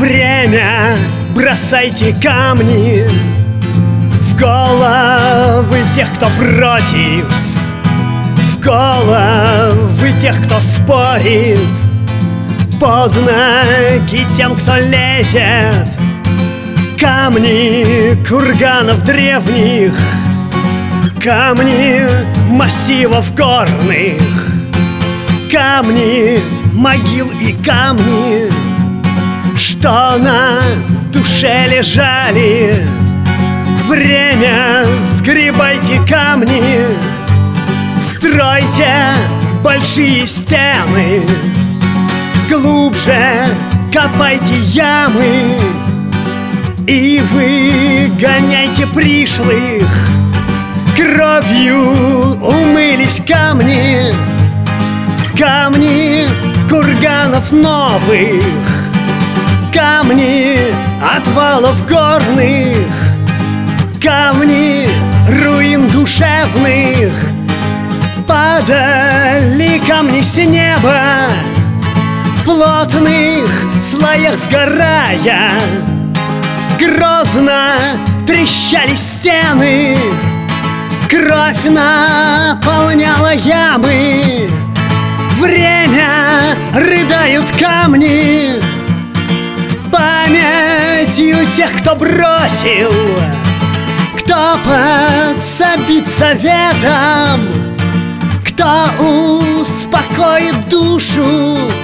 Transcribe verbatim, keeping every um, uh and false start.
время бросайте камни в головы тех, кто против, в головы тех, кто спорит, под ноги тем, кто лезет. Камни курганов древних, камни массивов горных, камни могил и камни, что на душе лежали. Время, сгребайте камни, стройте большие стены, глубже копайте ямы и выгоняйте пришлых. Кровью умылись камни, камни курганов новых, камни отвалов горных, камни руин душевных. Падали камни с неба, в плотных слоях сгорая, грозно трещали стены, кровь наполняла ямы. Время рыдают камни памятью тех, кто бросил, кто подсобит советом, кто успокоит душу